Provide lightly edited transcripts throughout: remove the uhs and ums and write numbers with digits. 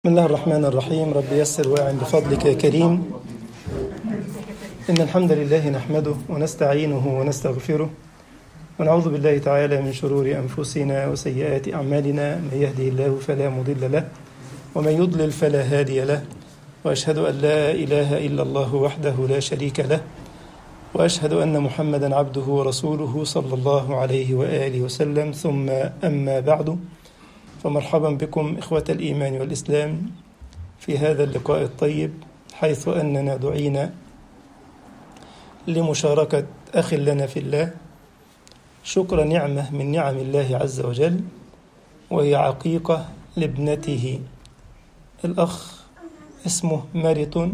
بسم الله الرحمن الرحيم. رب يسر واعن بفضلك يا كريم. إن الحمد لله نحمده ونستعينه ونستغفره ونعوذ بالله تعالى من شرور أنفسنا وسيئات أعمالنا. من يهده الله فلا مضل له ومن يضلل فلا هادي له، وأشهد أن لا إله إلا الله وحده لا شريك له، وأشهد أن محمدا عبده ورسوله صلى الله عليه وآله وسلم. ثم أما بعد، فمرحبا بكم إخوة الإيمان والإسلام في هذا اللقاء الطيب، حيث أننا دعينا لمشاركة أخ لنا في الله شكر نعمة من نعم الله عز وجل، وهي عقيقة لابنته. الأخ اسمه ماريتون،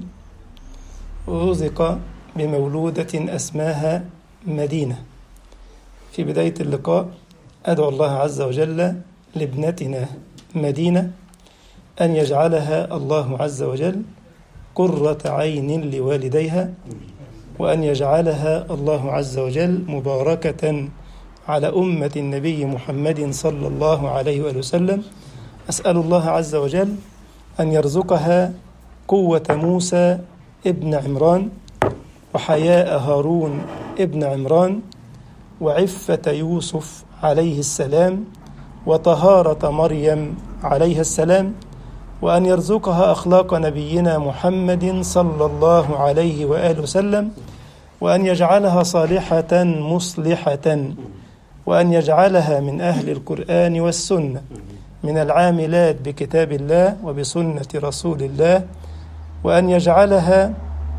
رزق بمولودة أسماها مدينة. في بداية اللقاء أدعو الله عز وجل لابنتنا مدينة أن يجعلها الله عز وجل قرة عين لوالديها، وأن يجعلها الله عز وجل مباركة على أمة النبي محمد صلى الله عليه وآله وسلم. أسأل الله عز وجل أن يرزقها قوة موسى ابن عمران، وحياء هارون ابن عمران، وعفة يوسف عليه السلام، وطهارة مريم عليها السلام، وأن يرزقها أخلاق نبينا محمد صلى الله عليه وآله وسلم، وأن يجعلها صالحة مصلحة، وأن يجعلها من أهل القرآن والسنة، من العاملات بكتاب الله وبسنة رسول الله، وأن يجعلها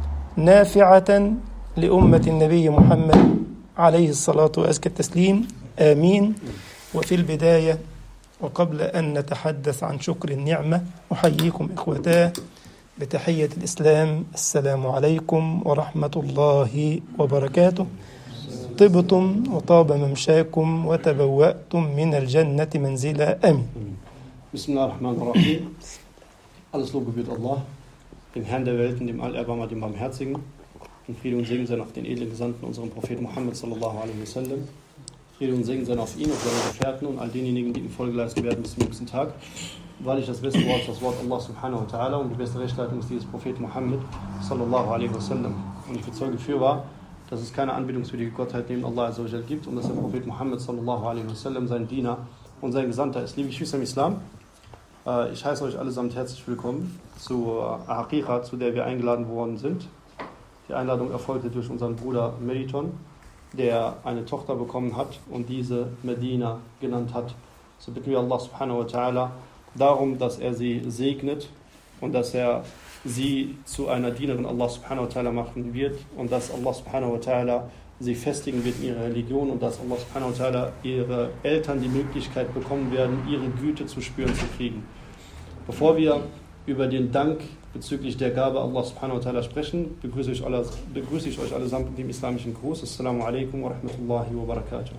نافعة لأمة النبي محمد عليه الصلاة وأزكى التسليم. آمين. وفي البداية وقبل أن نتحدث عن شكر النعمة، أحييكم إخوتاه بتحية الإسلام: السلام عليكم ورحمة الله وبركاته. طبتم وطاب ممشاكم وتبوأتم من الجنة منزلا. آمين. Bismillahirrahmanirrahim. Alles Lob gebührt Allah, dem Herrn der Welten, dem Allerbarmer, dem Barmherzigen. Und Friede und Segen seien auf den edlen Gesandten, unserem Propheten Muhammad sallallahu alaihi wasallam. Friede und Segen seien auf ihn, auf seine Gefährten und all denjenigen, die ihm Folge leisten werden bis zum jüngsten Tag. Weil ich das beste Wort ist das Wort Allah subhanahu wa ta'ala und die beste Rechtsleitung ist dieses Propheten Muhammad sallallahu alaihi wasallam. Und ich bezeuge fürwahr, dass es keine anbetungswürdige Gottheit neben Allah azza wa jal gibt und dass der Prophet Muhammad sallallahu alaihi wasallam sein Diener und sein Gesandter ist. Liebe Geschwister im Islam, ich heiße euch allesamt herzlich willkommen zur Aqiqa, zu der wir eingeladen worden sind. Die Einladung erfolgte durch unseren Bruder Meriton, der eine Tochter bekommen hat und diese Medina genannt hat. So bitten wir Allah subhanahu wa ta'ala darum, dass er sie segnet und dass er sie zu einer Dienerin Allah subhanahu wa ta'ala machen wird und dass Allah subhanahu wa ta'ala sie festigen wird in ihrer Religion und dass Allah subhanahu wa ta'ala ihre Eltern die Möglichkeit bekommen werden, ihre Güte zu spüren zu kriegen. Bevor wir über den Dank bezüglich der Gabe Allah subhanahu wa ta'ala sprechen, begrüße ich euch allesamt mit dem islamischen Gruß. Assalamu alaikum wa rahmatullahi wa barakatuh.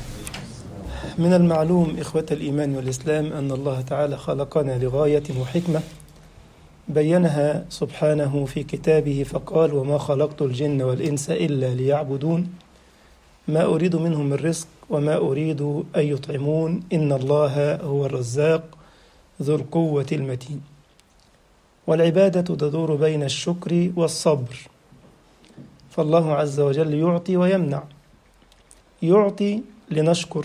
من المعلوم إخوة الإيمان والإسلام أن الله تعالى خلقنا لغاية وحكمة بينها سبحانه في كتابه، فقال: وما خلقت الجن والإنس إلا ليعبدون ما أريد منهم من رزق وما أريد أن يطعمون إن الله هو الرزاق ذو القوة المتين. والعبادة تدور بين الشكر والصبر، فالله عز وجل يعطي ويمنع، يعطي لنشكر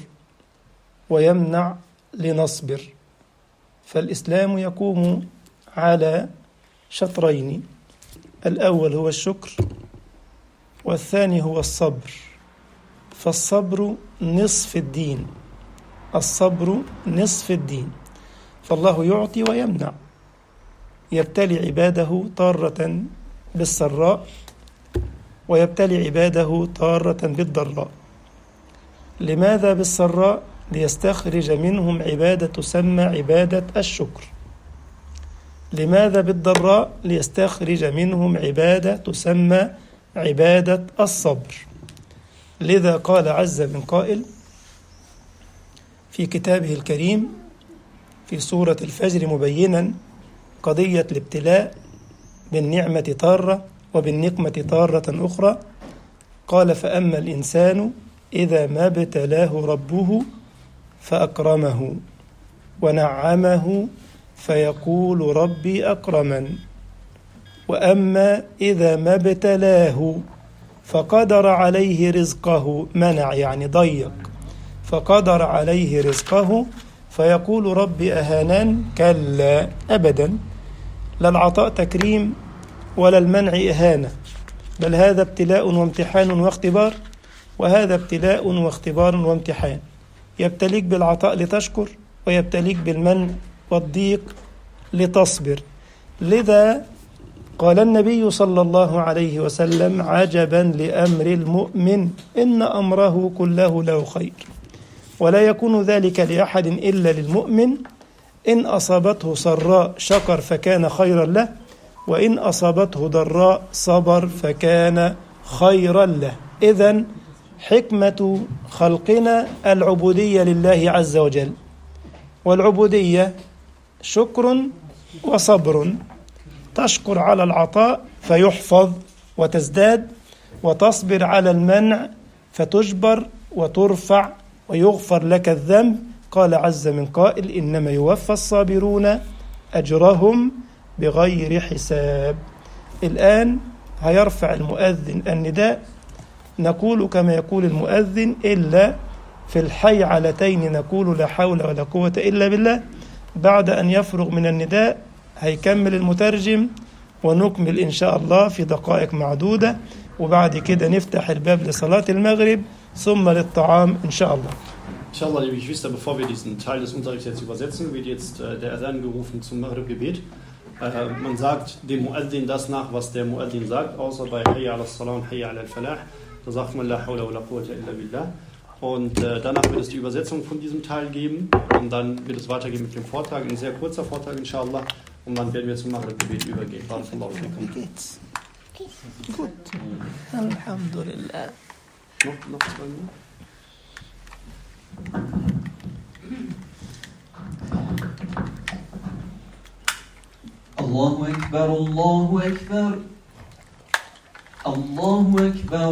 ويمنع لنصبر. فالإسلام يقوم على شطرين: الأول هو الشكر والثاني هو الصبر. فالصبر نصف الدين، الصبر نصف الدين. فالله يعطي ويمنع، يبتلي عباده تارة بالسراء ويبتلي عباده تارة بالضراء. لماذا بالسراء؟ ليستخرج منهم عبادة تسمى عبادة الشكر. لماذا بالضراء؟ ليستخرج منهم عبادة تسمى عبادة الصبر. لذا قال عز من قائل في كتابه الكريم في سورة الفجر مبينا قضية الابتلاء بالنعمة تارة وبالنقمة تارة أخرى، قال: فأما الإنسان إذا ما ابتلاه ربه فأكرمه ونعمه فيقول ربي أكرمن. وأما إذا ما ابتلاه فقدر عليه رزقه، منع يعني ضيق، فقدر عليه رزقه فيقول ربي أهانن. كلا أبدا، لا العطاء تكريم ولا المنع إهانة، بل هذا ابتلاء وامتحان واختبار، وهذا ابتلاء واختبار وامتحان. يبتليك بالعطاء لتشكر، ويبتليك بالمنع والضيق لتصبر. لذا قال النبي صلى الله عليه وسلم: عجبا لأمر المؤمن إن أمره كله له خير، ولا يكون ذلك لأحد إلا للمؤمن. إن أصابته سراء شكر فكان خيرا له، وإن أصابته ضراء صبر فكان خيرا له. إذن حكمة خلقنا العبودية لله عز وجل، والعبودية شكر وصبر. تشكر على العطاء فيحفظ وتزداد، وتصبر على المنع فتجبر وترفع ويغفر لك الذنب. قال عز من قائل: إنما يوفى الصابرون أجرهم بغير حساب. الآن هيرفع المؤذن النداء، نقول كما يقول المؤذن، إلا في الحي علتين نقول لا حول ولا قوة إلا بالله. بعد أن يفرغ من النداء هيكمل المترجم ونكمل إن شاء الله في دقائق معدودة، وبعد كده نفتح الباب لصلاة المغرب ثم للطعام إن شاء الله. Inshallah, liebe Geschwister, bevor wir diesen Teil des Unterrichts jetzt übersetzen, wird jetzt der Adhan gerufen zum Maghrib-Gebet. Man sagt dem Muaddin das nach, was der Muaddin sagt, außer bei Hayya ala-s-Salah und Hayya ala-al-Falah. Da sagt man La hawla wa la quwwata illa billah. Und danach wird es die Übersetzung von diesem Teil geben und dann wird es weitergehen mit dem Vortrag, ein sehr kurzer Vortrag inshallah, und dann werden wir zum Maghrib-Gebet übergehen. Barakallahu fikum. Gut. Alhamdulillah. Noch 2 Minuten? الله أكبر الله أكبر الله أكبر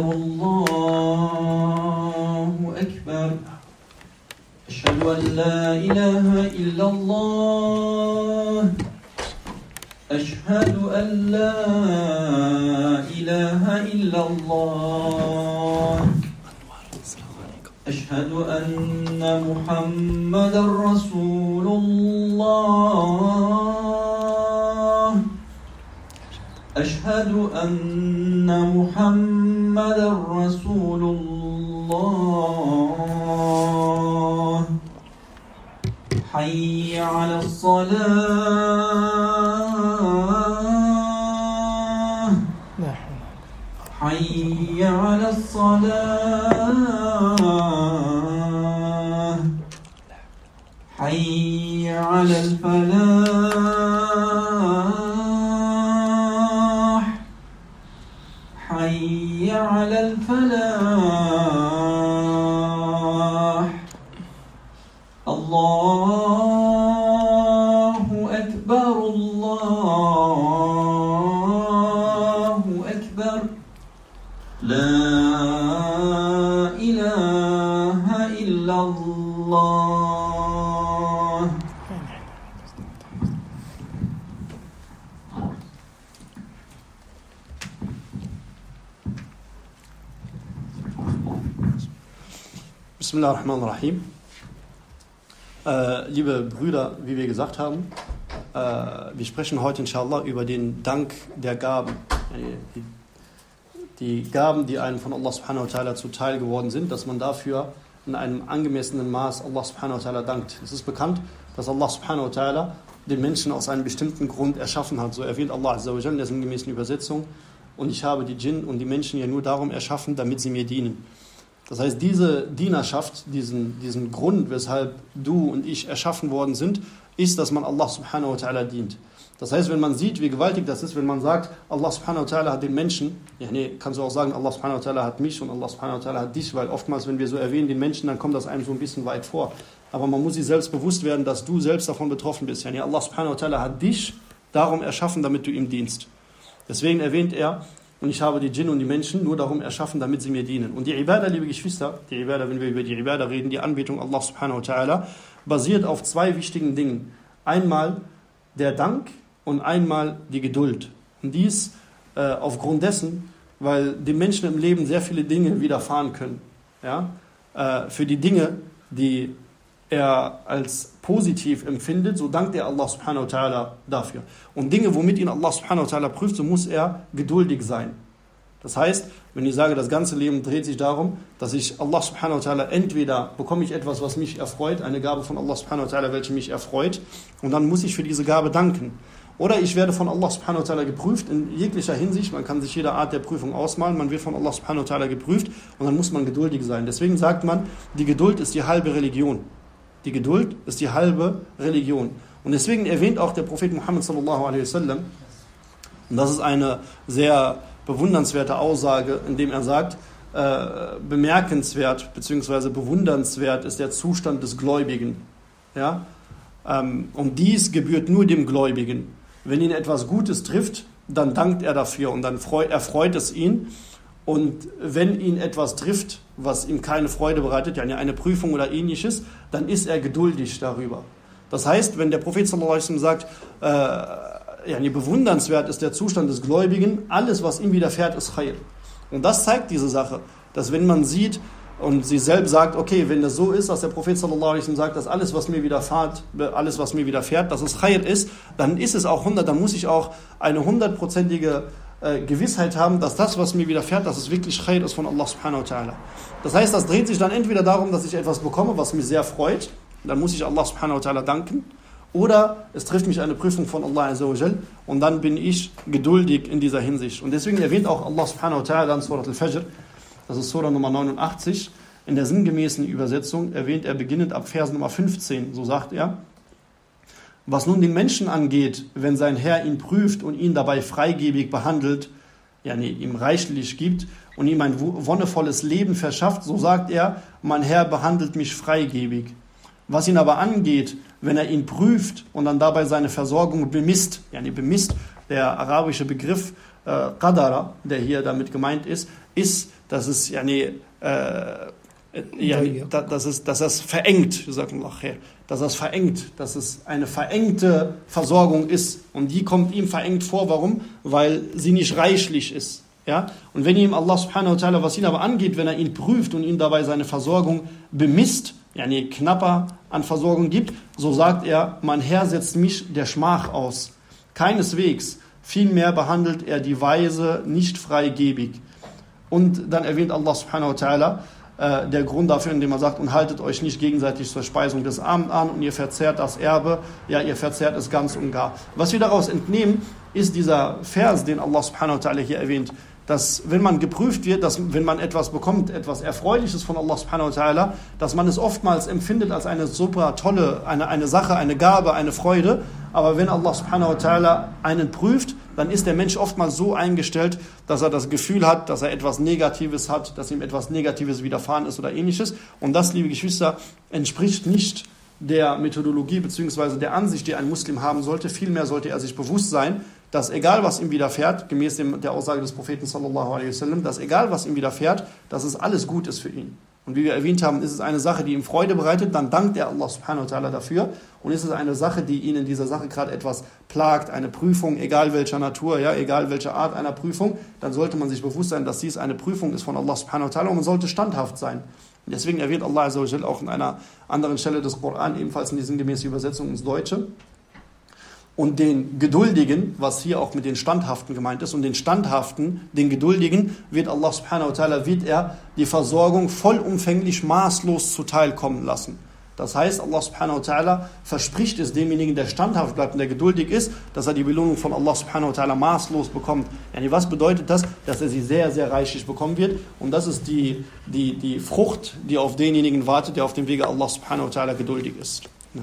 الله أكبر أشهد أن لا إله إلا الله أشهد أن لا إله إلا الله أشهد أن محمدا رسول الله أشهد أن محمدا رسول الله حي على الصلاة حي على الصلاة حي على الفلاح حي على الفلاح الله أكبر الله أكبر لا إله إلا الله. Bismillah ar-Rahman ar-Rahim. Liebe Brüder, wie wir gesagt haben, wir sprechen heute inshallah über den Dank der Gaben. Die Gaben, die einem von Allah subhanahu wa ta'ala zuteil geworden sind, dass man dafür in einem angemessenen Maß Allah subhanahu wa ta'ala dankt. Es ist bekannt, dass Allah subhanahu wa ta'ala den Menschen aus einem bestimmten Grund erschaffen hat. So erwähnt Allah azza wa jalla in der sinngemäßen Übersetzung: Und ich habe die Djinn und die Menschen ja nur darum erschaffen, damit sie mir dienen. Das heißt, diese Dienerschaft, diesen Grund, weshalb du und ich erschaffen worden sind, ist, dass man Allah subhanahu wa ta'ala dient. Das heißt, wenn man sieht, wie gewaltig das ist, wenn man sagt, Allah subhanahu wa ta'ala hat den Menschen, kannst du auch sagen, Allah subhanahu wa ta'ala hat mich und Allah subhanahu wa ta'ala hat dich, weil oftmals, wenn wir so erwähnen, den Menschen, dann kommt das einem so ein bisschen weit vor. Aber man muss sich selbst bewusst werden, dass du selbst davon betroffen bist. Allah subhanahu wa ta'ala hat dich darum erschaffen, damit du ihm dienst. Deswegen erwähnt er: Und ich habe die Djinn und die Menschen nur darum erschaffen, damit sie mir dienen. Und die Ibadah, liebe Geschwister, die Ibadah, wenn wir über die Ibadah reden, die Anbetung Allah subhanahu wa ta'ala, basiert auf 2 wichtigen Dingen. Einmal der Dank und einmal die Geduld. Und dies aufgrund dessen, weil dem Menschen im Leben sehr viele Dinge widerfahren können. Ja? Für die Dinge, die er als positiv empfindet, so dankt er Allah subhanahu wa ta'ala dafür. Und Dinge, womit ihn Allah subhanahu wa ta'ala prüft, so muss er geduldig sein. Das heißt, wenn ich sage, das ganze Leben dreht sich darum, dass ich Allah subhanahu wa ta'ala, entweder bekomme ich etwas, was mich erfreut, eine Gabe von Allah subhanahu wa ta'ala, welche mich erfreut, und dann muss ich für diese Gabe danken. Oder ich werde von Allah subhanahu wa ta'ala geprüft in jeglicher Hinsicht, man kann sich jede Art der Prüfung ausmalen, man wird von Allah subhanahu wa ta'ala geprüft und dann muss man geduldig sein. Deswegen sagt man, die Geduld ist die halbe Religion. Die Geduld ist die halbe Religion. Und deswegen erwähnt auch der Prophet Muhammad sallallahu alaihi wasallam, und das ist eine sehr bewundernswerte Aussage, indem er sagt, bemerkenswert bzw. bewundernswert ist der Zustand des Gläubigen. Ja? Und dies gebührt nur dem Gläubigen. Wenn ihn etwas Gutes trifft, dann dankt er dafür und dann erfreut es ihn. Und wenn ihn etwas trifft, was ihm keine Freude bereitet, ja eine Prüfung oder ähnliches, dann ist er geduldig darüber. Das heißt, wenn der Prophet sallallahu alaihi wasallam sagt, bewundernswert ist der Zustand des Gläubigen, alles, was ihm widerfährt, ist Khair. Und das zeigt diese Sache, dass wenn man sieht und sie selbst sagt, okay, wenn das so ist, dass der Prophet sallallahu alaihi wasallam sagt, dass alles, was mir widerfährt, dass es Khair ist, dann ist es auch 100, dann muss ich auch eine 100%ige Gewissheit haben, dass das, was mir widerfährt, dass es wirklich Khair ist von Allah subhanahu wa ta'ala. Das heißt, das dreht sich dann entweder darum, dass ich etwas bekomme, was mich sehr freut, dann muss ich Allah subhanahu wa ta'ala danken, oder es trifft mich eine Prüfung von Allah azza wa jal und dann bin ich geduldig in dieser Hinsicht. Und deswegen erwähnt auch Allah subhanahu wa ta'ala in Surat al-Fajr, das ist Surah Nummer 89, in der sinngemäßen Übersetzung erwähnt er beginnend ab Vers Nummer 15, so sagt er, was nun den Menschen angeht, wenn sein Herr ihn prüft und ihn dabei freigebig behandelt, ihm reichlich gibt und ihm ein wonnevolles Leben verschafft, so sagt er, mein Herr behandelt mich freigebig. Was ihn aber angeht, wenn er ihn prüft und dann dabei seine Versorgung bemisst, der arabische Begriff Qadara, der hier damit gemeint ist, dass es dass das verengt, dass es eine verengte Versorgung ist. Und die kommt ihm verengt vor. Warum? Weil sie nicht reichlich ist. Ja? Und wenn ihm Allah subhanahu wa ta'ala, was ihn aber angeht, wenn er ihn prüft und ihm dabei seine Versorgung bemisst, knapper an Versorgung gibt, so sagt er, mein Herr setzt mich der Schmach aus. Keineswegs, vielmehr behandelt er die Weise nicht freigebig. Und dann erwähnt Allah subhanahu wa ta'ala, der Grund dafür, indem er sagt, und haltet euch nicht gegenseitig zur Speisung des Abends an und ihr verzehrt das Erbe, ihr verzehrt es ganz und gar. Was wir daraus entnehmen, ist dieser Vers, den Allah subhanahu wa ta'ala hier erwähnt, dass wenn man geprüft wird, dass wenn man etwas bekommt, etwas Erfreuliches von Allah subhanahu wa ta'ala, dass man es oftmals empfindet als eine super tolle, eine Sache, eine Gabe, eine Freude. Aber wenn Allah subhanahu wa ta'ala einen prüft, dann ist der Mensch oftmals so eingestellt, dass er das Gefühl hat, dass er etwas Negatives hat, dass ihm etwas Negatives widerfahren ist oder ähnliches. Und das, liebe Geschwister, entspricht nicht der Methodologie bzw. der Ansicht, die ein Muslim haben sollte. Vielmehr sollte er sich bewusst sein, dass egal was ihm widerfährt, gemäß der Aussage des Propheten sallallahu alaihi wasallam, dass egal was ihm widerfährt, dass es alles gut ist für ihn. Und wie wir erwähnt haben, ist es eine Sache, die ihm Freude bereitet, dann dankt er Allah subhanahu wa ta'ala dafür. Und ist es eine Sache, die ihn in dieser Sache gerade etwas plagt, eine Prüfung, egal welcher Natur, egal welche Art einer Prüfung, dann sollte man sich bewusst sein, dass dies eine Prüfung ist von Allah subhanahu wa ta'ala und man sollte standhaft sein. Und deswegen erwähnt Allah azza wa jal auch in einer anderen Stelle des Koran, ebenfalls in die sinngemäße Übersetzung ins Deutsche, und den Geduldigen, was hier auch mit den Standhaften gemeint ist, und den Standhaften, den Geduldigen, wird Allah subhanahu wa ta'ala, die Versorgung vollumfänglich maßlos zuteilkommen lassen. Das heißt, Allah subhanahu wa ta'ala verspricht es demjenigen, der standhaft bleibt und der geduldig ist, dass er die Belohnung von Allah subhanahu wa ta'ala maßlos bekommt. Was bedeutet das? Dass er sie sehr, sehr reichlich bekommen wird. Und das ist die Frucht, die auf denjenigen wartet, der auf dem Wege Allah subhanahu wa ta'ala geduldig ist. Ja.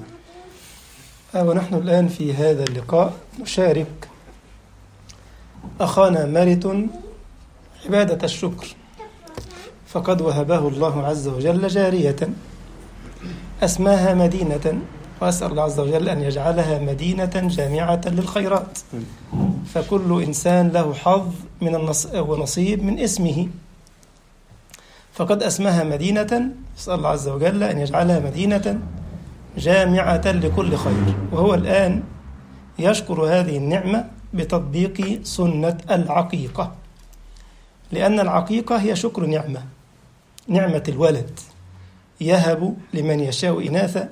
ونحن الآن في هذا اللقاء نشارك أخانا مارت عبادة الشكر، فقد وهبه الله عز وجل جارية أسماها مدينة، وأسأل الله عز وجل أن يجعلها مدينة جامعة للخيرات، فكل إنسان له حظ ونصيب من اسمه، فقد أسماها مدينة، أسأل الله عز وجل أن يجعلها مدينة جامعة لكل خير. وهو الآن يشكر هذه النعمة بتطبيق سنة العقيقة، لأن العقيقة هي شكر نعمة الولد، يهب لمن يشاء إناثا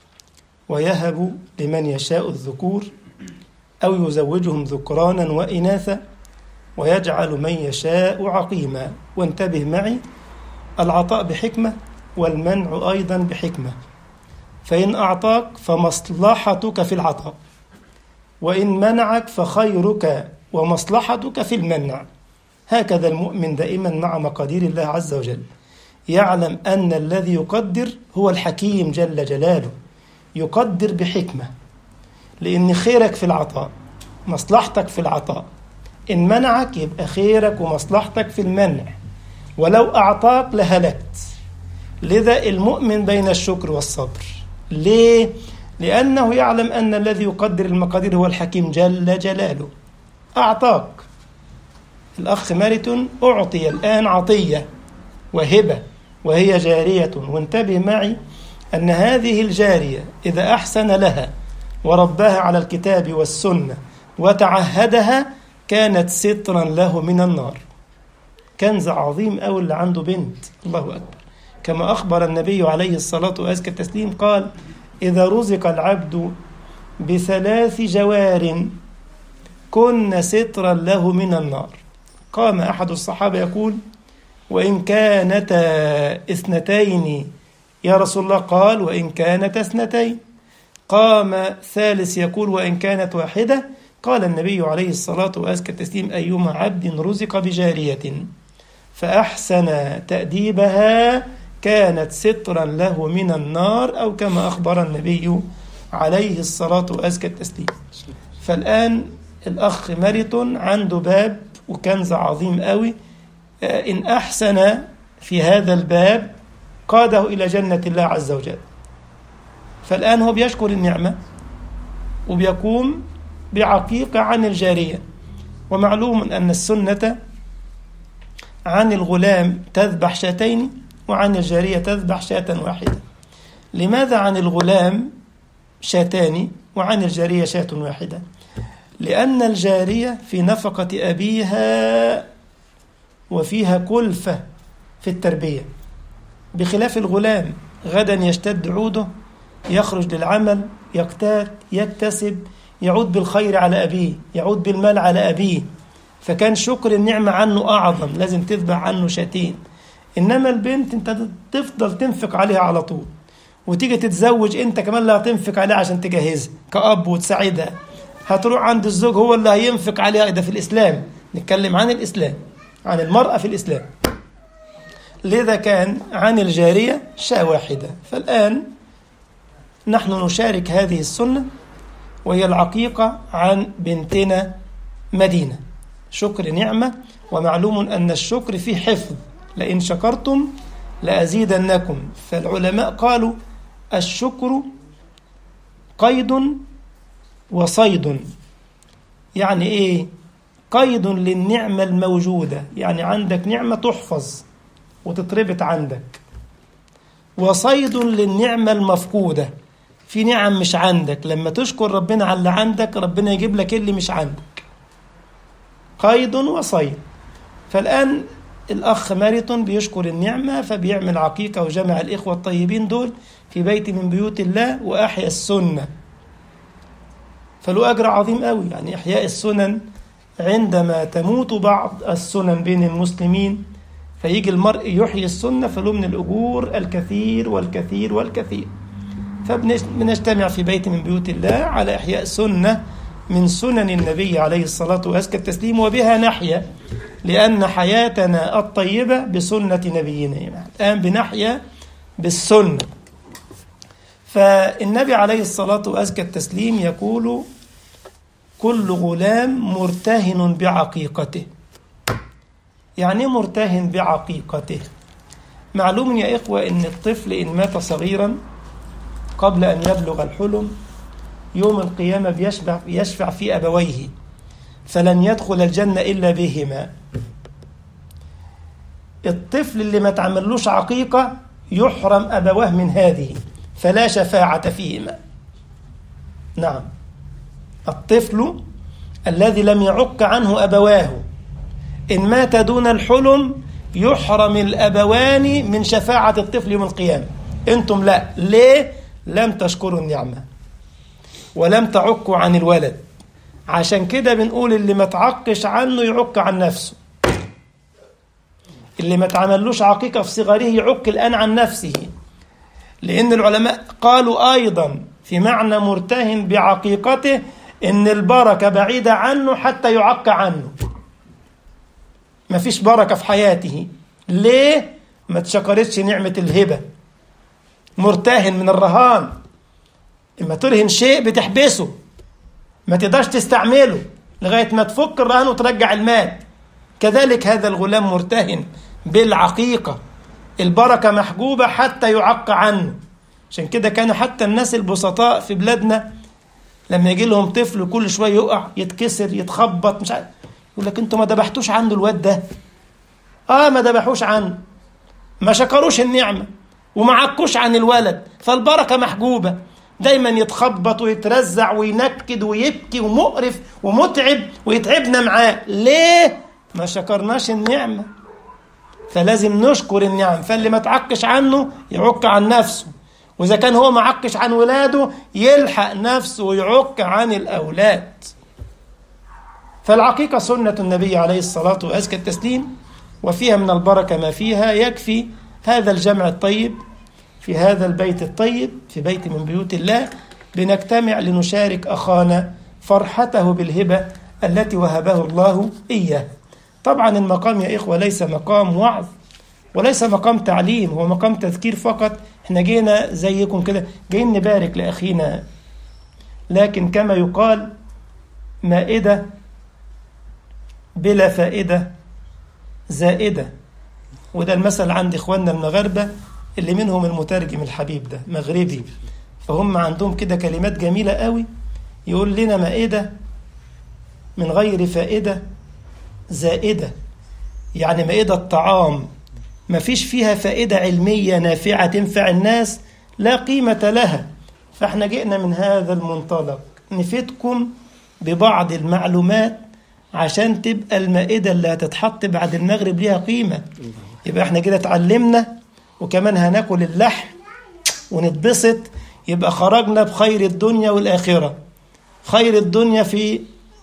ويهب لمن يشاء الذكور أو يزوجهم ذكرانا وإناثا ويجعل من يشاء عقيما. وانتبه معي، العطاء بحكمة والمنع أيضا بحكمة، فإن أعطاك فمصلحتك في العطاء، وإن منعك فخيرك ومصلحتك في المنع. هكذا المؤمن دائما مع مقادير الله عز وجل، يعلم أن الذي يقدر هو الحكيم جل جلاله، يقدر بحكمة، لأن خيرك في العطاء، مصلحتك في العطاء. إن منعك يبقى خيرك ومصلحتك في المنع، ولو أعطاك لهلكت. لذا المؤمن بين الشكر والصبر. ليه؟ لأنه يعلم أن الذي يقدر المقادير هو الحكيم جل جلاله. أعطاك الأخ مارتون، أعطي الآن عطية وهبة وهي جارية، وانتبه معي أن هذه الجارية إذا أحسن لها ورباها على الكتاب والسنة وتعهدها كانت سترا له من النار. كنز عظيم أوي اللي عنده بنت، الله أكبر، كما أخبر النبي عليه الصلاة وأزكى التسليم قال: إذا رزق العبد ب3 جوار كن سترا له من النار. قام أحد الصحابة يقول: وإن كانتا 2 يا رسول الله؟ قال: وإن كانتا 2. قام ثالث يقول: وإن كانت 1. قال النبي عليه الصلاة وأزكى التسليم: أيما عبد رزق بجارية فأحسن تأديبها كانت سترا له من النار، أو كما أخبر النبي عليه الصلاة وأزكى التسليم. فالآن الأخ مارتون عنده باب وكنز عظيم قوي، إن أحسن في هذا الباب قاده إلى جنة الله عز وجل. فالآن هو بيشكر النعمة وبيقوم بعقيقة عن الجارية. ومعلوم أن السنة عن الغلام تذبح 2 وعن الجارية تذبح 1. لماذا عن الغلام 2 وعن الجارية 1؟ لأن الجارية في نفقة أبيها وفيها كلفة في التربية، بخلاف الغلام غدا يشتد عوده، يخرج للعمل، يقتات، يكتسب، يعود بالخير على أبيه، يعود بالمال على أبيه، فكان شكر النعمة عنه أعظم، لازم تذبح عنه 2. إنما البنت أنت تفضل تنفق عليها على طول، وتيجي تتزوج أنت كمان لا تنفق عليها عشان تجهزها كأب وتساعدها، هتروح عند الزوج هو اللي هينفق عليها. ده في الإسلام، نتكلم عن الإسلام، عن المرأة في الإسلام. لذا كان عن الجارية 1. فالآن نحن نشارك هذه السنة وهي العقيقة عن بنتنا مدينة، شكر نعمة. ومعلوم أن الشكر فيه حفظ، لئن شكرتم لأزيدنكم. فالعلماء قالوا الشكر قيد وصيد. يعني إيه؟ قيد للنعمة الموجودة، يعني عندك نعمة تحفظ وتتربط عندك، وصيد للنعمة المفقودة، في نعم مش عندك، لما تشكر ربنا على اللي عندك ربنا يجيب لك اللي مش عندك. قيد وصيد. فالآن الأخ مارتون بيشكر النعمة، فبيعمل عقيقة وجمع الإخوة الطيبين دول في بيت من بيوت الله وأحيا السنة، فله أجر عظيم قوي. يعني إحياء السنن، عندما تموت بعض السنن بين المسلمين فيجي المرء يحيي السنة، فله من الأجور الكثير والكثير والكثير. فبنجتمع في بيت من بيوت الله على إحياء سنة من سنن النبي عليه الصلاة وأزكى التسليم، وبها نحيا، لأن حياتنا الطيبة بسنة نبينا. الآن بنحيا بالسنة. فالنبي عليه الصلاة وأزكى التسليم يقول: كل غلام مرتهن بعقيقته. يعني مرتهن بعقيقته؟ معلوم يا إخوة أن الطفل إن مات صغيرا قبل أن يبلغ الحلم يوم القيامة يشفع في أبويه، فلن يدخل الجنة إلا بهما. الطفل اللي ما تعملوش عقيقة يحرم أبواه من هذه، فلا شفاعة فيهما. نعم. الطفل الذي لم يعق عنه أبواه إن مات دون الحلم يحرم الأبوان من شفاعة الطفل يوم القيامة. أنتم لا، ليه؟ لم تشكروا النعمة ولم تعقوا عن الولد. عشان كده بنقول اللي ما تعقش عنه يعق عن نفسه، اللي ما تعملوش عقيقة في صغره يعق الآن عن نفسه، لأن العلماء قالوا أيضا في معنى مرتهن بعقيقته إن البركة بعيدة عنه حتى يعق عنه، ما فيش بركة في حياته. ليه؟ ما تشكرتش نعمة الهبة. مرتهن من الرهان، لما ترهن شيء بتحبسه، ما تقدرش تستعمله لغاية ما تفك الرهان وترجع المال. كذلك هذا الغلام مرتهن بالعقيقة، البركة محجوبة حتى يعق عنه. عشان كده كانوا حتى الناس البسطاء في بلادنا لما يجي لهم طفل كل شوية يقع يتكسر يتخبط مش عارف، يقول لك انتوا ما ذبحتوش عنه الواد ده. ما ذبحوش عنه، ما شكروش النعمة وما عقوش عن الولد، فالبركة محجوبة. دايما يتخبط ويترزع وينكد ويبكي ومقرف ومتعب ويتعبنا معاه. ليه؟ ما شكرناش النعمة. فلازم نشكر النعم. فاللي ما تعقش عنه يعق عن نفسه، وإذا كان هو ما عقش عن ولاده يلحق نفسه ويعق عن الأولاد. فالعقيقة سنة النبي عليه الصلاة وأزكى التسليم، وفيها من البركة ما فيها. يكفي هذا الجمع الطيب في هذا البيت الطيب، في بيت من بيوت الله، بنجتمع لنشارك أخانا فرحته بالهبة التي وهبه الله إياه. طبعا المقام يا إخوة ليس مقام وعظ وليس مقام تعليم، هو مقام تذكير فقط. احنا جينا زيكم كده جايين نبارك لأخينا، لكن كما يقال مائدة بلا فائدة زائدة. وده المثل عند إخواننا المغاربة اللي منهم المترجم الحبيب ده مغربي، فهم عندهم كده كلمات جميلة قوي. يقول لنا مائدة من غير فائدة زائدة، يعني مائدة طعام ما فيش فيها فائدة علمية نافعة تنفع الناس لا قيمة لها. فاحنا جئنا من هذا المنطلق نفيدكم ببعض المعلومات عشان تبقى المائدة اللي هتتحط بعد المغرب ليها قيمة. يبقى احنا كده اتعلمنا، وكمان هناكل اللحم ونتبسط، يبقى خرجنا بخير الدنيا والآخرة. خير الدنيا في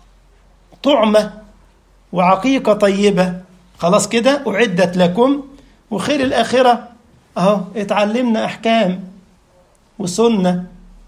طعمة وعقيقة طيبة خلاص كده أعدت لكم، وخير الآخرة أهو اتعلمنا أحكام وسنة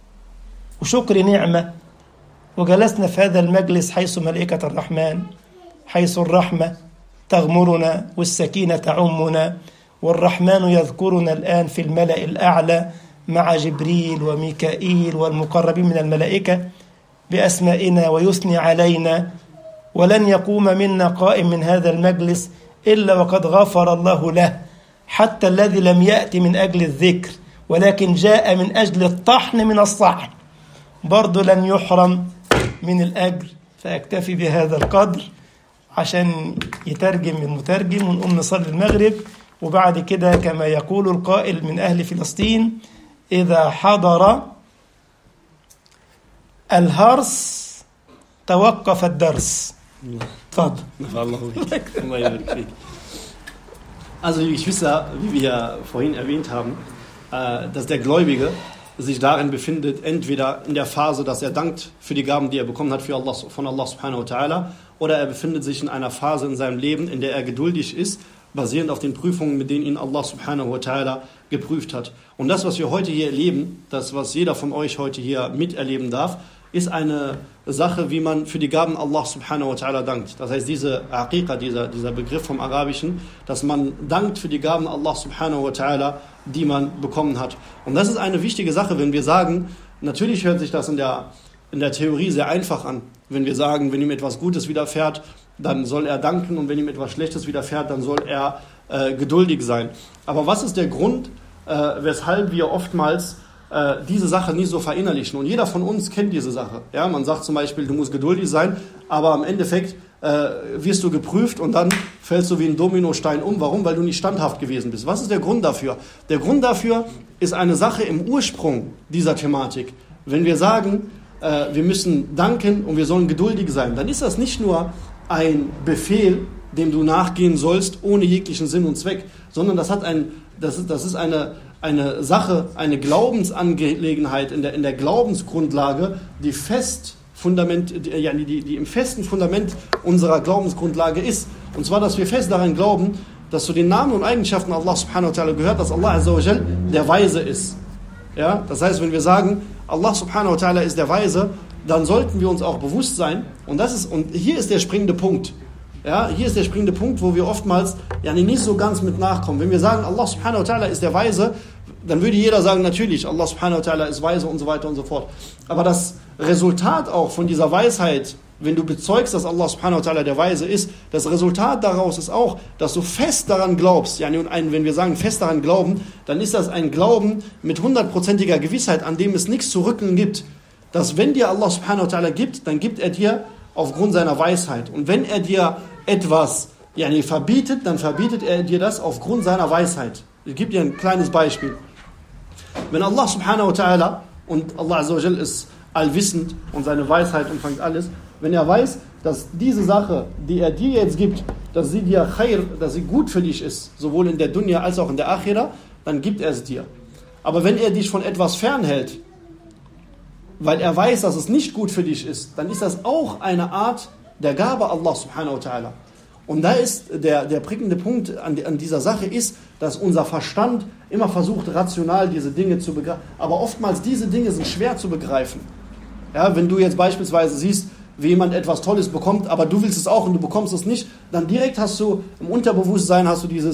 وشكر نعمة، وجلسنا في هذا المجلس حيث ملائكة الرحمن، حيث الرحمة تغمرنا والسكينة تعمنا، والرحمن يذكرنا الآن في الملأ الأعلى مع جبريل وميكائيل والمقربين من الملائكة بأسمائنا ويثني علينا. ولن يقوم منا قائم من هذا المجلس إلا وقد غفر الله له، حتى الذي لم يأتي من أجل الذكر ولكن جاء من أجل الطحن من الصحن برضو لن يحرم من الأجر. فأكتفي بهذا القدر عشان يترجم المترجم ونقوم نصلي المغرب. وبعد كده كما يقول القائل من أهل فلسطين: إذا حضر الهرس توقف الدرس. تفضل. Also liebe Geschwister, wie wir vorhin erwähnt haben, dass der Gläubige sich darin befindet, entweder in der Phase, dass er dankt für die Gaben, die er bekommen hat von Allah subhanahu wa ta'ala, oder er befindet sich in einer Phase in seinem Leben, in der er geduldig ist, basierend auf den Prüfungen, mit denen ihn Allah subhanahu wa ta'ala geprüft hat. Und das, was wir heute hier erleben, das, was jeder von euch heute hier miterleben darf, ist eine Sache, wie man für die Gaben Allah subhanahu wa ta'ala dankt. Das heißt, diese Aqiqa, dieser Begriff vom Arabischen, dass man dankt für die Gaben Allah subhanahu wa ta'ala, die man bekommen hat. Und das ist eine wichtige Sache, wenn wir sagen, natürlich hört sich das in der Theorie sehr einfach an. Wenn wir sagen, wenn ihm etwas Gutes widerfährt, dann soll er danken, und wenn ihm etwas Schlechtes widerfährt, dann soll er geduldig sein. Aber was ist der Grund, weshalb wir oftmals diese Sache nicht so verinnerlichen? Und jeder von uns kennt diese Sache. Ja, man sagt zum Beispiel, du musst geduldig sein, aber im Endeffekt wirst du geprüft und dann fällst du wie ein Dominostein um. Warum? Weil du nicht standhaft gewesen bist. Was ist der Grund dafür? Der Grund dafür ist eine Sache im Ursprung dieser Thematik. Wenn wir sagen, wir müssen danken und wir sollen geduldig sein, dann ist das nicht nur ein Befehl, dem du nachgehen sollst, ohne jeglichen Sinn und Zweck, sondern das ist eine Sache, eine Glaubensangelegenheit in der Glaubensgrundlage, die im festen Fundament unserer Glaubensgrundlage ist. Und zwar, dass wir fest daran glauben, dass zu den Namen und Eigenschaften Allah subhanahu wa ta'ala gehört, dass Allah azza wa jal der Weise ist. Ja? Das heißt, wenn wir sagen, Allah subhanahu wa ta'ala ist der Weise, dann sollten wir uns auch bewusst sein, und hier ist der springende Punkt. Ja, hier ist der springende Punkt, wo wir oftmals nicht so ganz mit nachkommen. Wenn wir sagen, Allah subhanahu wa ta'ala ist der Weise, dann würde jeder sagen, natürlich, Allah subhanahu wa ta'ala ist weise und so weiter und so fort. Aber das Resultat auch von dieser Weisheit, wenn du bezeugst, dass Allah subhanahu wa ta'ala der Weise ist, das Resultat daraus ist auch, dass du fest daran glaubst. Wenn wir sagen, fest daran glauben, dann ist das ein Glauben mit 100%iger Gewissheit, an dem es nichts zu rütteln gibt. Dass wenn dir Allah subhanahu wa ta'ala gibt, dann gibt er dir aufgrund seiner Weisheit. Und wenn er dir etwas verbietet, dann verbietet er dir das aufgrund seiner Weisheit. Ich gebe dir ein kleines Beispiel. Wenn Allah subhanahu wa ta'ala, und Allah azza wa jal ist allwissend und seine Weisheit umfängt alles, wenn er weiß, dass diese Sache, die er dir jetzt gibt, dass sie dir khair, dass sie gut für dich ist, sowohl in der Dunya als auch in der Akhira, dann gibt er es dir. Aber wenn er dich von etwas fernhält, weil er weiß, dass es nicht gut für dich ist, dann ist das auch eine Art der Gabe Allah subhanahu wa ta'ala. Und da ist der prickelnde Punkt an dieser Sache ist, dass unser Verstand immer versucht, rational diese Dinge zu begreifen. Aber oftmals diese Dinge sind schwer zu begreifen. Ja, wenn du jetzt beispielsweise siehst, wie jemand etwas Tolles bekommt, aber du willst es auch und du bekommst es nicht, dann direkt hast du im Unterbewusstsein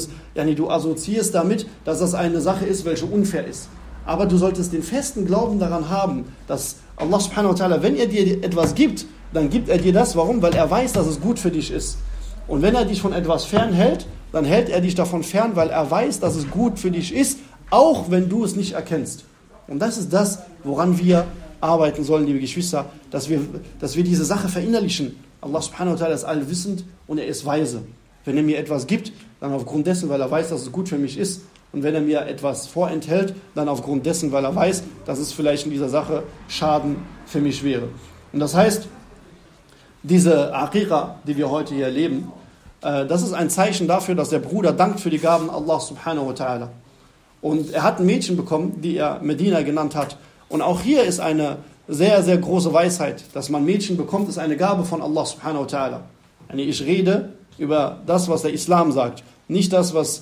du assoziierst damit, dass das eine Sache ist, welche unfair ist. Aber du solltest den festen Glauben daran haben, dass Allah subhanahu wa ta'ala, wenn er dir etwas gibt, dann gibt er dir das. Warum? Weil er weiß, dass es gut für dich ist. Und wenn er dich von etwas fernhält, dann hält er dich davon fern, weil er weiß, dass es gut für dich ist, auch wenn du es nicht erkennst. Und das ist das, woran wir arbeiten sollen, liebe Geschwister, dass wir diese Sache verinnerlichen. Allah subhanahu wa ta'ala ist allwissend und er ist weise. Wenn er mir etwas gibt, dann aufgrund dessen, weil er weiß, dass es gut für mich ist. Und wenn er mir etwas vorenthält, dann aufgrund dessen, weil er weiß, dass es vielleicht in dieser Sache Schaden für mich wäre. Und das heißt, diese Aqiqa, die wir heute hier erleben, das ist ein Zeichen dafür, dass der Bruder dankt für die Gaben Allah subhanahu wa ta'ala. Und er hat ein Mädchen bekommen, die er Medina genannt hat. Und auch hier ist eine sehr, sehr große Weisheit. Dass man Mädchen bekommt, ist eine Gabe von Allah subhanahu wa ta'ala. Ich rede über das, was der Islam sagt. Nicht das, was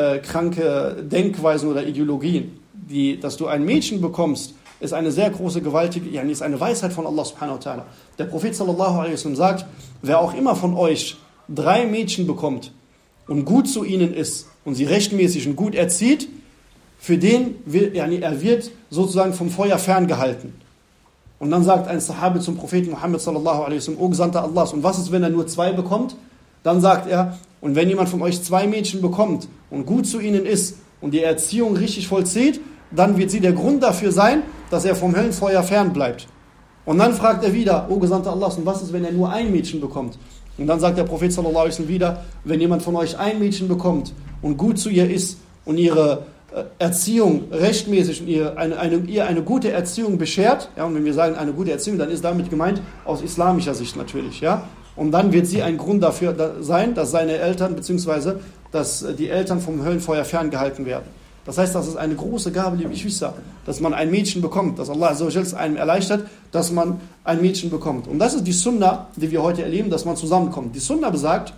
kranke Denkweisen oder Ideologien. Dass du ein Mädchen bekommst, ist eine sehr große, gewaltige, ist eine Weisheit von Allah subhanahu wa ta'ala. Der Prophet sallallahu alaihi wasallam sagt, wer auch immer von euch 3 Mädchen bekommt und gut zu ihnen ist und sie rechtmäßig und gut erzieht, für den er wird sozusagen vom Feuer ferngehalten. Und dann sagt ein Sahabe zum Propheten Muhammad sallallahu alaihi wasallam, O Gesandter Allahs, und was ist, wenn er nur 2 bekommt? Dann sagt er, und wenn jemand von euch 2 Mädchen bekommt und gut zu ihnen ist und die Erziehung richtig vollzieht, dann wird sie der Grund dafür sein, dass er vom Höllenfeuer fern bleibt. Und dann fragt er wieder, O Gesandter Allahs, und was ist, wenn er nur 1 Mädchen bekommt? Und dann sagt der Prophet sallallahu alaihi wasallam wieder, wenn jemand von euch 1 Mädchen bekommt und gut zu ihr ist und ihre Erziehung rechtmäßig und ihr eine gute Erziehung beschert, ja, und wenn wir sagen eine gute Erziehung, dann ist damit gemeint aus islamischer Sicht natürlich, ja, und dann wird sie ein Grund dafür sein, dass seine Eltern bzw. dass die Eltern vom Höllenfeuer ferngehalten werden. Das heißt, das ist eine große Gabe, liebe Geschwister, dass man ein Mädchen bekommt, dass Allah azza wa jalla einem erleichtert, dass man ein Mädchen bekommt. Und das ist die Sunna, die wir heute erleben, dass man zusammenkommt. Die Sunna besagt,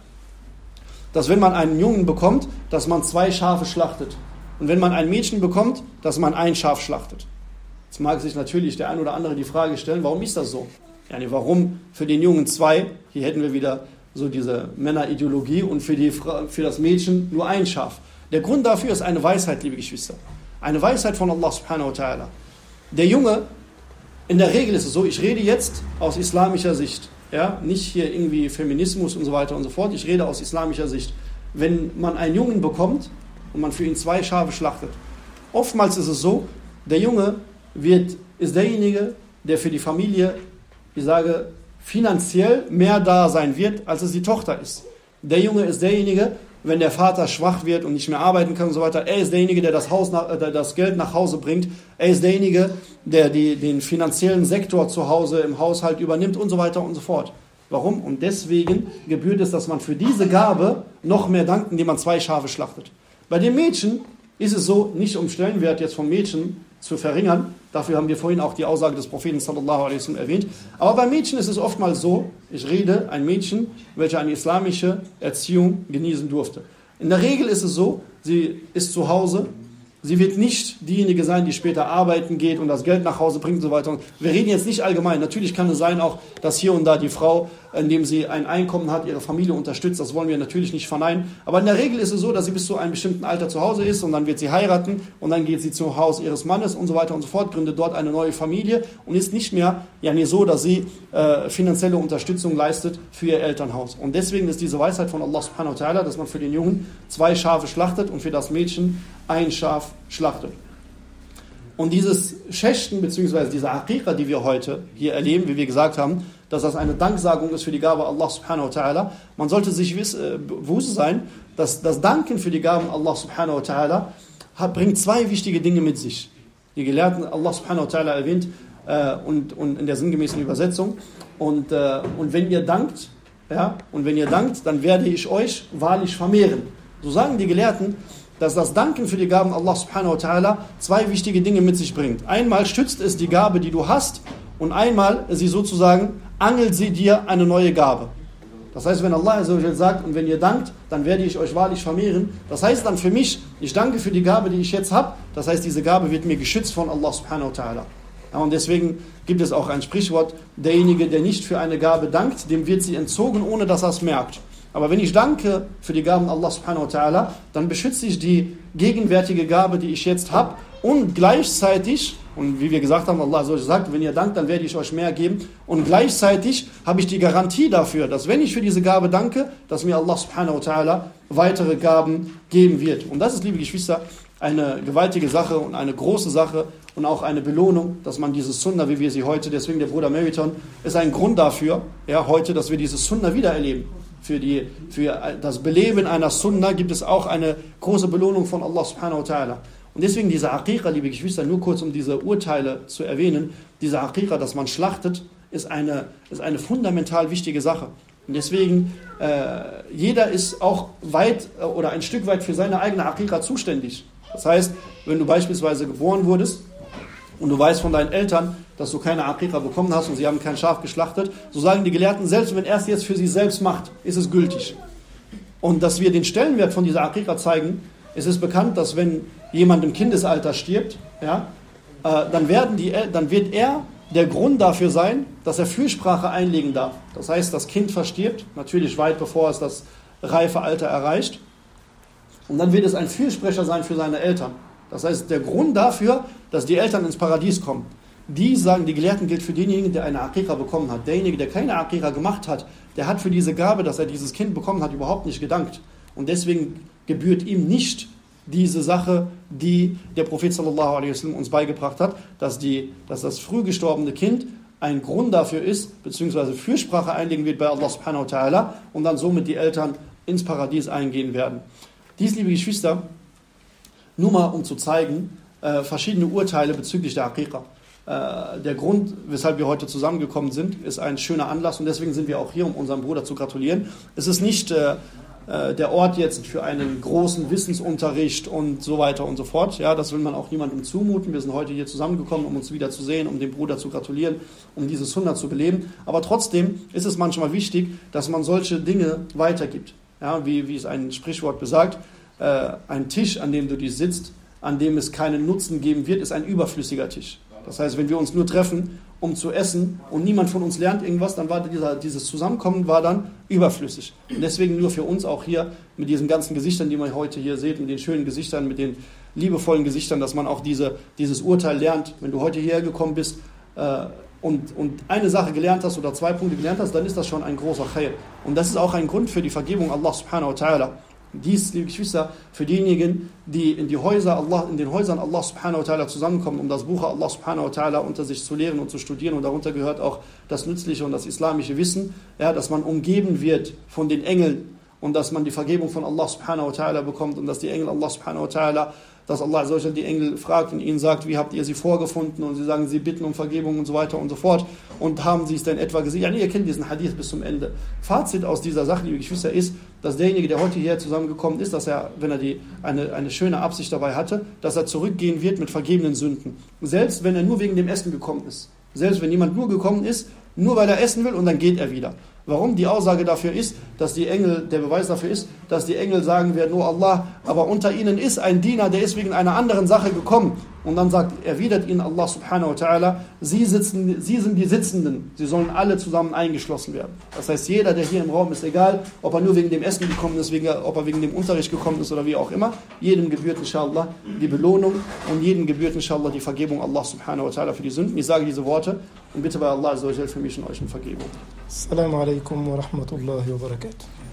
dass wenn man einen Jungen bekommt, dass man 2 Schafe schlachtet. Und wenn man ein Mädchen bekommt, dass man 1 Schaf schlachtet. Jetzt mag sich natürlich der ein oder andere die Frage stellen, warum ist das so? Warum für den Jungen 2? Hier hätten wir wieder so diese Männerideologie und für das Mädchen nur 1 Schaf. Der Grund dafür ist eine Weisheit, liebe Geschwister. Eine Weisheit von Allah subhanahu wa ta'ala. Der Junge, in der Regel ist es so, ich rede jetzt aus islamischer Sicht. Ja? Nicht hier irgendwie Feminismus und so weiter und so fort. Ich rede aus islamischer Sicht. Wenn man einen Jungen bekommt, und man für ihn 2 Schafe schlachtet. Oftmals ist es so, der Junge ist derjenige, der für die Familie, ich sage, finanziell mehr da sein wird, als es die Tochter ist. Der Junge ist derjenige, wenn der Vater schwach wird und nicht mehr arbeiten kann und so weiter. Er ist derjenige, der das Geld nach Hause bringt. Er ist derjenige, der den finanziellen Sektor zu Hause im Haushalt übernimmt und so weiter und so fort. Warum? Und deswegen gebührt es, dass man für diese Gabe noch mehr dankt, indem man 2 Schafe schlachtet. Bei den Mädchen ist es so, nicht um Stellenwert jetzt vom Mädchen zu verringern, dafür haben wir vorhin auch die Aussage des Propheten sallallahu alaihi wasallam erwähnt, aber bei Mädchen ist es oftmals so, ich rede, ein Mädchen, welche eine islamische Erziehung genießen durfte. In der Regel ist es so, sie ist zu Hause, sie wird nicht diejenige sein, die später arbeiten geht und das Geld nach Hause bringt und so weiter. Wir reden jetzt nicht allgemein. Natürlich kann es sein auch, dass hier und da die Frau, indem sie ein Einkommen hat, ihre Familie unterstützt. Das wollen wir natürlich nicht verneinen. Aber in der Regel ist es so, dass sie bis zu einem bestimmten Alter zu Hause ist und dann wird sie heiraten und dann geht sie zum Haus ihres Mannes und so weiter und so fort, gründet dort eine neue Familie und ist nicht mehr so, dass sie finanzielle Unterstützung leistet für ihr Elternhaus. Und deswegen ist diese Weisheit von Allah subhanahu wa ta'ala, dass man für den Jungen 2 Schafe schlachtet und für das Mädchen 1 Schaf schlachtet. Und dieses Schächten bzw. diese Aqiqa, die wir heute hier erleben, wie wir gesagt haben, dass das eine Danksagung ist für die Gabe Allah subhanahu wa ta'ala. Man sollte sich bewusst sein, dass das Danken für die Gaben Allah subhanahu wa ta'ala bringt 2 wichtige Dinge mit sich. Die Gelehrten Allah subhanahu wa ta'ala erwähnt und in der sinngemäßen Übersetzung. Und wenn ihr dankt, dann werde ich euch wahrlich vermehren. So sagen die Gelehrten, dass das Danken für die Gaben Allah subhanahu wa ta'ala 2 wichtige Dinge mit sich bringt. Einmal stützt es die Gabe, die du hast, und einmal sie sozusagen angelt sie dir eine neue Gabe. Das heißt, wenn Allah sagt, und wenn ihr dankt, dann werde ich euch wahrlich vermehren. Das heißt dann für mich, ich danke für die Gabe, die ich jetzt habe. Das heißt, diese Gabe wird mir geschützt von Allah subhanahu wa ta'ala. Ja, und deswegen gibt es auch ein Sprichwort, derjenige, der nicht für eine Gabe dankt, dem wird sie entzogen, ohne dass er es merkt. Aber wenn ich danke für die Gaben Allah subhanahu wa ta'ala, dann beschütze ich die gegenwärtige Gabe, die ich jetzt habe, und gleichzeitig, und wie wir gesagt haben, Allah sagt, wenn ihr dankt, dann werde ich euch mehr geben, und gleichzeitig habe ich die Garantie dafür, dass wenn ich für diese Gabe danke, dass mir Allah subhanahu wa ta'ala weitere Gaben geben wird. Und das ist, liebe Geschwister, eine gewaltige Sache und eine große Sache und auch eine Belohnung, dass man dieses Sunnah, wie wir sie heute, deswegen der Bruder Meriton, ist ein Grund dafür, ja, heute, dass wir dieses Sunnah wieder erleben. Für das Beleben einer Sunnah gibt es auch eine große Belohnung von Allah subhanahu wa ta'ala. Und deswegen diese Aqiqa, liebe Geschwister, nur kurz um diese Urteile zu erwähnen, diese Aqiqa, dass man schlachtet, ist eine fundamental wichtige Sache. Und deswegen, jeder ist auch weit oder ein Stück weit für seine eigene Aqiqa zuständig. Das heißt, wenn du beispielsweise geboren wurdest und du weißt von deinen Eltern, dass du keine Aqiqa bekommen hast und sie haben kein Schaf geschlachtet, so sagen die Gelehrten, selbst wenn er es jetzt für sich selbst macht, ist es gültig. Und dass wir den Stellenwert von dieser Aqiqa zeigen, es ist bekannt, dass wenn jemand im Kindesalter stirbt, ja, dann wird er der Grund dafür sein, dass er Fürsprache einlegen darf. Das heißt, das Kind verstirbt, natürlich weit bevor es das reife Alter erreicht, und dann wird es ein Fürsprecher sein für seine Eltern. Das heißt, der Grund dafür, dass die Eltern ins Paradies kommen. Die sagen, die Gelehrten gilt für denjenigen, der eine Aqiqa bekommen hat. Derjenige, der keine Aqiqa gemacht hat, der hat für diese Gabe, dass er dieses Kind bekommen hat, überhaupt nicht gedankt. Und deswegen gebührt ihm nicht diese Sache, die der Prophet sallallahu alaihi wasallam uns beigebracht hat, dass das früh gestorbene Kind ein Grund dafür ist, beziehungsweise Fürsprache einlegen wird bei Allah subhanahu wa ta'ala und dann somit die Eltern ins Paradies eingehen werden. Dies, liebe Geschwister, nur mal um zu zeigen, verschiedene Urteile bezüglich der Aqiqa. Der Grund, weshalb wir heute zusammengekommen sind, ist ein schöner Anlass und deswegen sind wir auch hier, um unserem Bruder zu gratulieren. Es ist nicht der Ort jetzt für einen großen Wissensunterricht und so weiter und so fort. Ja, das will man auch niemandem zumuten. Wir sind heute hier zusammengekommen, um uns wieder zu sehen, um dem Bruder zu gratulieren, um dieses Sunnah zu beleben. Aber trotzdem ist es manchmal wichtig, dass man solche Dinge weitergibt. Ja, wie es ein Sprichwort besagt, ein Tisch, an dem du dich sitzt, an dem es keinen Nutzen geben wird, ist ein überflüssiger Tisch. Das heißt, wenn wir uns nur treffen, um zu essen und niemand von uns lernt irgendwas, dann war dieses Zusammenkommen war dann überflüssig. Und deswegen nur für uns auch hier mit diesen ganzen Gesichtern, die man heute hier sieht, mit den schönen Gesichtern, mit den liebevollen Gesichtern, dass man auch dieses Urteil lernt. Wenn du heute hierher gekommen bist und eine Sache gelernt hast oder 2 Punkte gelernt hast, dann ist das schon ein großer Khair. Und das ist auch ein Grund für die Vergebung Allah subhanahu wa ta'ala. Dies, liebe Geschwister, für diejenigen, die in den Häusern Allah subhanahu wa ta'ala zusammenkommen, um das Buch Allah subhanahu wa ta'ala unter sich zu lehren und zu studieren. Und darunter gehört auch das nützliche und das islamische Wissen, ja, dass man umgeben wird von den Engeln und dass man die Vergebung von Allah subhanahu wa ta'ala bekommt und dass die Engel Allah subhanahu wa ta'ala, dass Allah azza wa jalla die Engel fragt und ihnen sagt, wie habt ihr sie vorgefunden, und sie sagen, sie bitten um Vergebung und so weiter und so fort, und haben sie es denn etwa gesehen? Ja, nee, ihr kennt diesen Hadith bis zum Ende. Fazit aus dieser Sache, liebe Geschwister, ist, dass derjenige, der heute hierher zusammengekommen ist, dass er, wenn er eine schöne Absicht dabei hatte, dass er zurückgehen wird mit vergebenen Sünden. Selbst wenn er nur wegen dem Essen gekommen ist. Selbst wenn jemand nur gekommen ist, nur weil er essen will, und dann geht er wieder. Warum? Die Aussage dafür ist, dass die Engel, der Beweis dafür ist, dass die Engel sagen werden, oh Allah, aber unter ihnen ist ein Diener, der ist wegen einer anderen Sache gekommen. Und dann erwidert ihnen Allah subhanahu wa ta'ala, sie sind die Sitzenden, sie sollen alle zusammen eingeschlossen werden. Das heißt, jeder, der hier im Raum ist, egal, ob er nur wegen dem Essen gekommen ist, ob er wegen dem Unterricht gekommen ist oder wie auch immer, jedem gebührt inshallah die Belohnung und jedem gebührt inshallah die Vergebung Allah subhanahu wa ta'ala für die Sünden. Ich sage diese Worte und bitte bei Allah azza wa jalla für mich und euch um Vergebung. Assalamu alaikum wa rahmatullahi wa barakatuh.